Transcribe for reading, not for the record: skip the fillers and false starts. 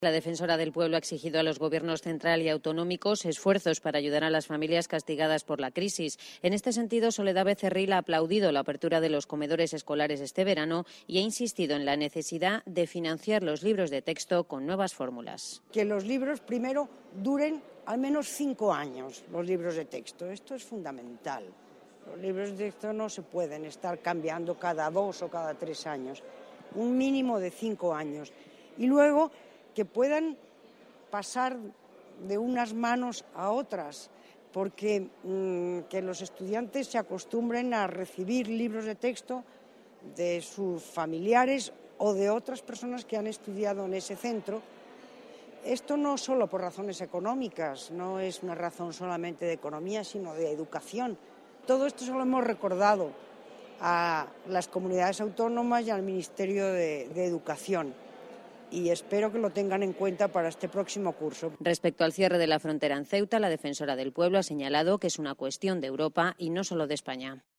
La defensora del pueblo ha exigido a los gobiernos central y autonómicos esfuerzos para ayudar a las familias castigadas por la crisis. En este sentido, Soledad Becerril ha aplaudido la apertura de los comedores escolares este verano y ha insistido en la necesidad de financiar los libros de texto con nuevas fórmulas. Que los libros primero duren al menos 5 años, los libros de texto. Esto es fundamental. Los libros de texto no se pueden estar cambiando cada 2 o cada 3 años. Un mínimo de 5 años. Y luego que puedan pasar de unas manos a otras, porque que los estudiantes se acostumbren a recibir libros de texto de sus familiares o de otras personas que han estudiado en ese centro. Esto no solo por razones económicas, no es una razón solamente de economía, sino de educación. Todo esto se lo hemos recordado a las comunidades autónomas y al Ministerio de Educación. Y espero que lo tengan en cuenta para este próximo curso. Respecto al cierre de la frontera en Ceuta, la defensora del pueblo ha señalado que es una cuestión de Europa y no solo de España.